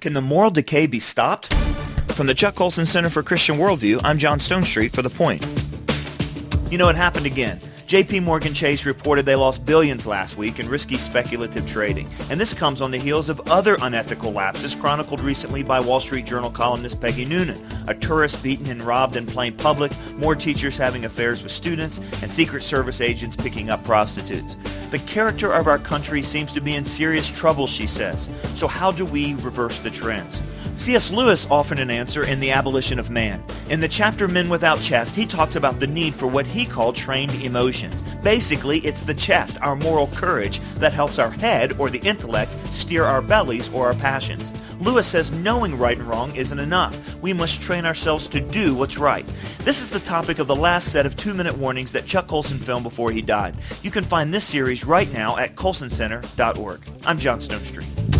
Can the moral decay be stopped? From the Chuck Colson Center for Christian Worldview, I'm John Stonestreet for The Point. You know, it happened again. J.P. Morgan Chase reported they lost billions last week in risky speculative trading. And this comes on the heels of other unethical lapses chronicled recently by Wall Street Journal columnist Peggy Noonan. A tourist beaten and robbed in plain public, more teachers having affairs with students, and Secret Service agents picking up prostitutes. The character of our country seems to be in serious trouble, she says. So how do we reverse the trends? C.S. Lewis offered an answer in The Abolition of Man. In the chapter Men Without Chest, he talks about the need for what he called trained emotions. Basically, it's the chest, our moral courage, that helps our head, or the intellect, steer our bellies or our passions. Lewis says knowing right and wrong isn't enough. We must train ourselves to do what's right. This is the topic of the last set of 2-minute warnings that Chuck Colson filmed before he died. You can find this series right now at colsoncenter.org. I'm John Stonestreet.